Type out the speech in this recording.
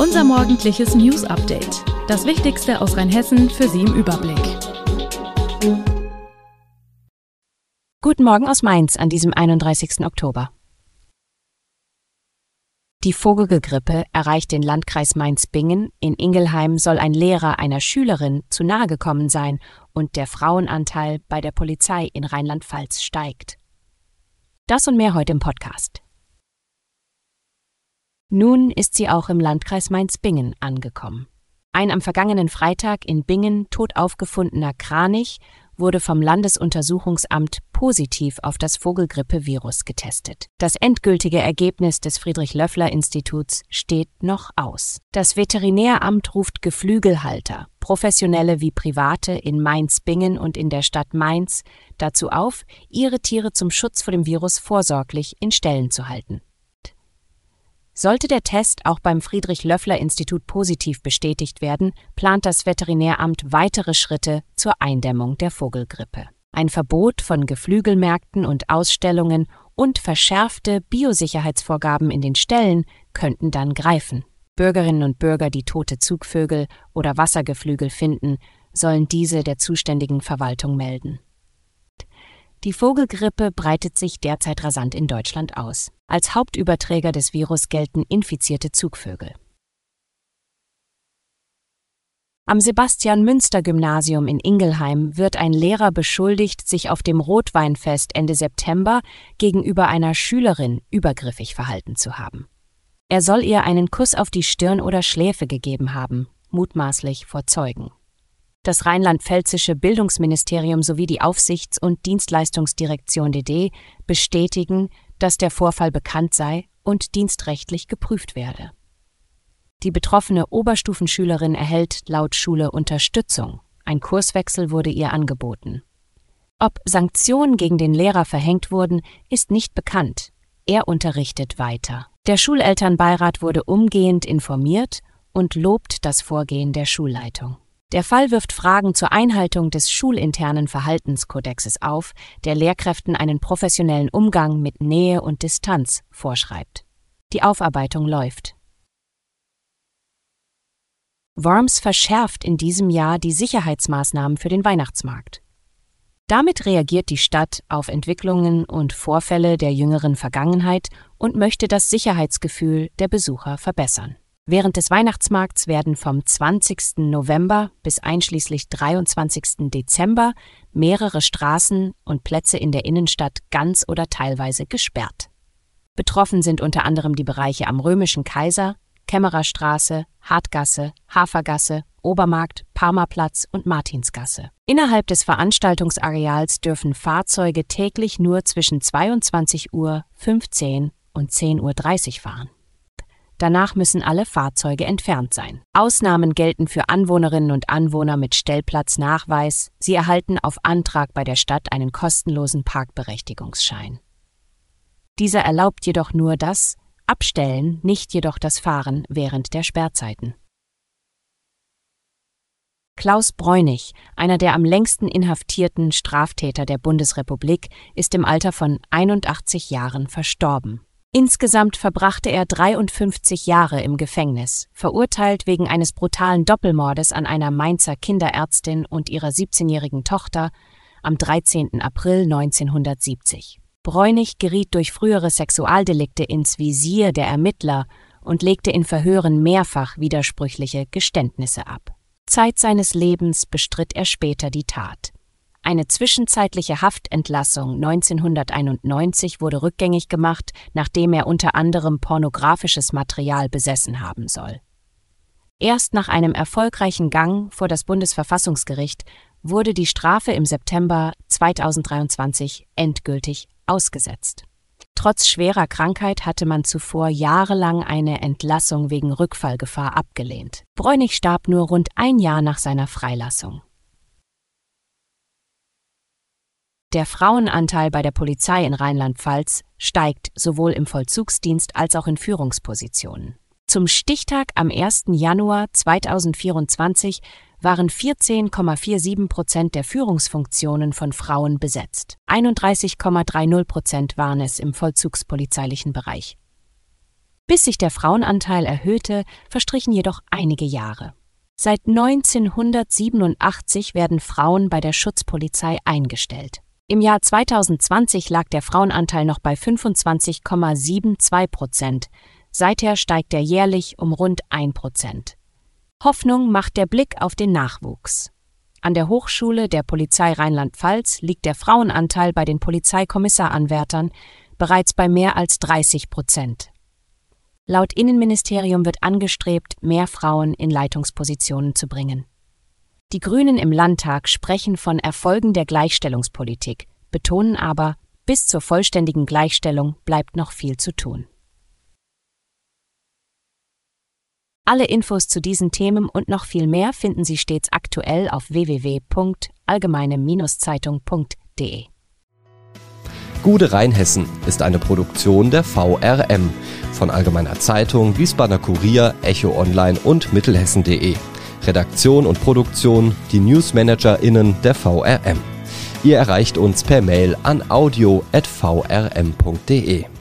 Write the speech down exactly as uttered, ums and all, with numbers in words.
Unser morgendliches News-Update. Das Wichtigste aus Rheinhessen für Sie im Überblick. Guten Morgen aus Mainz an diesem einunddreißigsten Oktober. Die Vogelgrippe erreicht den Landkreis Mainz-Bingen. In Ingelheim soll ein Lehrer einer Schülerin zu nahe gekommen sein und der Frauenanteil bei der Polizei in Rheinland-Pfalz steigt. Das und mehr heute im Podcast. Nun ist sie auch im Landkreis Mainz-Bingen angekommen. Ein am vergangenen Freitag in Bingen tot aufgefundener Kranich wurde vom Landesuntersuchungsamt positiv auf das Vogelgrippe-Virus getestet. Das endgültige Ergebnis des Friedrich-Löffler-Instituts steht noch aus. Das Veterinäramt ruft Geflügelhalter, Professionelle wie Private in Mainz-Bingen und in der Stadt Mainz dazu auf, ihre Tiere zum Schutz vor dem Virus vorsorglich in Ställen zu halten. Sollte der Test auch beim Friedrich-Löffler-Institut positiv bestätigt werden, plant das Veterinäramt weitere Schritte zur Eindämmung der Vogelgrippe. Ein Verbot von Geflügelmärkten und Ausstellungen und verschärfte Biosicherheitsvorgaben in den Ställen könnten dann greifen. Bürgerinnen und Bürger, die tote Zugvögel oder Wassergeflügel finden, sollen diese der zuständigen Verwaltung melden. Die Vogelgrippe breitet sich derzeit rasant in Deutschland aus. Als Hauptüberträger des Virus gelten infizierte Zugvögel. Am Sebastian-Münster-Gymnasium in Ingelheim wird ein Lehrer beschuldigt, sich auf dem Rotweinfest Ende September gegenüber einer Schülerin übergriffig verhalten zu haben. Er soll ihr einen Kuss auf die Stirn oder Schläfe gegeben haben, mutmaßlich vor Zeugen. Das rheinland-pfälzische Bildungsministerium sowie die Aufsichts- und Dienstleistungsdirektion D D bestätigen, dass der Vorfall bekannt sei und dienstrechtlich geprüft werde. Die betroffene Oberstufenschülerin erhält laut Schule Unterstützung. Ein Kurswechsel wurde ihr angeboten. Ob Sanktionen gegen den Lehrer verhängt wurden, ist nicht bekannt. Er unterrichtet weiter. Der Schulelternbeirat wurde umgehend informiert und lobt das Vorgehen der Schulleitung. Der Fall wirft Fragen zur Einhaltung des schulinternen Verhaltenskodexes auf, der Lehrkräften einen professionellen Umgang mit Nähe und Distanz vorschreibt. Die Aufarbeitung läuft. Worms verschärft in diesem Jahr die Sicherheitsmaßnahmen für den Weihnachtsmarkt. Damit reagiert die Stadt auf Entwicklungen und Vorfälle der jüngeren Vergangenheit und möchte das Sicherheitsgefühl der Besucher verbessern. Während des Weihnachtsmarkts werden vom zwanzigsten November bis einschließlich dreiundzwanzigsten Dezember mehrere Straßen und Plätze in der Innenstadt ganz oder teilweise gesperrt. Betroffen sind unter anderem die Bereiche am Römischen Kaiser, Kämmererstraße, Hartgasse, Hafergasse, Obermarkt, Parmerplatz und Martinsgasse. Innerhalb des Veranstaltungsareals dürfen Fahrzeuge täglich nur zwischen zweiundzwanzig Uhr fünfzehn und zehn Uhr dreißig fahren. Danach müssen alle Fahrzeuge entfernt sein. Ausnahmen gelten für Anwohnerinnen und Anwohner mit Stellplatznachweis. Sie erhalten auf Antrag bei der Stadt einen kostenlosen Parkberechtigungsschein. Dieser erlaubt jedoch nur das Abstellen, nicht jedoch das Fahren während der Sperrzeiten. Klaus Bräunig, einer der am längsten inhaftierten Straftäter der Bundesrepublik, ist im Alter von einundachtzig Jahren verstorben. Insgesamt verbrachte er dreiundfünfzig Jahre im Gefängnis, verurteilt wegen eines brutalen Doppelmordes an einer Mainzer Kinderärztin und ihrer siebzehnjährigen Tochter am dreizehnten April neunzehnhundertsiebzig. Bräunig geriet durch frühere Sexualdelikte ins Visier der Ermittler und legte in Verhören mehrfach widersprüchliche Geständnisse ab. Zeit seines Lebens bestritt er später die Tat. Eine zwischenzeitliche Haftentlassung neunzehnhunderteinundneunzig wurde rückgängig gemacht, nachdem er unter anderem pornografisches Material besessen haben soll. Erst nach einem erfolgreichen Gang vor das Bundesverfassungsgericht wurde die Strafe im September zweitausenddreiundzwanzig endgültig ausgesetzt. Trotz schwerer Krankheit hatte man zuvor jahrelang eine Entlassung wegen Rückfallgefahr abgelehnt. Bräunig starb nur rund ein Jahr nach seiner Freilassung. Der Frauenanteil bei der Polizei in Rheinland-Pfalz steigt sowohl im Vollzugsdienst als auch in Führungspositionen. Zum Stichtag am ersten Januar zweitausendvierundzwanzig waren vierzehn Komma siebenundvierzig Prozent der Führungsfunktionen von Frauen besetzt. einunddreißig Komma dreißig Prozent waren es im vollzugspolizeilichen Bereich. Bis sich der Frauenanteil erhöhte, verstrichen jedoch einige Jahre. Seit neunzehnhundertsiebenundachtzig werden Frauen bei der Schutzpolizei eingestellt. Im Jahr zweitausendzwanzig lag der Frauenanteil noch bei fünfundzwanzig Komma zweiundsiebzig Prozent. Seither steigt er jährlich um rund ein Prozent. Hoffnung macht der Blick auf den Nachwuchs. An der Hochschule der Polizei Rheinland-Pfalz liegt der Frauenanteil bei den Polizeikommissaranwärtern bereits bei mehr als dreißig Prozent. Laut Innenministerium wird angestrebt, mehr Frauen in Leitungspositionen zu bringen. Die Grünen im Landtag sprechen von Erfolgen der Gleichstellungspolitik, betonen aber, bis zur vollständigen Gleichstellung bleibt noch viel zu tun. Alle Infos zu diesen Themen und noch viel mehr finden Sie stets aktuell auf w w w punkt allgemeine Zeitung punkt de. Gude Rheinhessen ist eine Produktion der V R M von Allgemeiner Zeitung, Wiesbadener Kurier, Echo Online und Mittelhessen punkt de. Redaktion und Produktion die NewsmanagerInnen der V R M. Ihr erreicht uns per Mail an audio at v r m punkt de.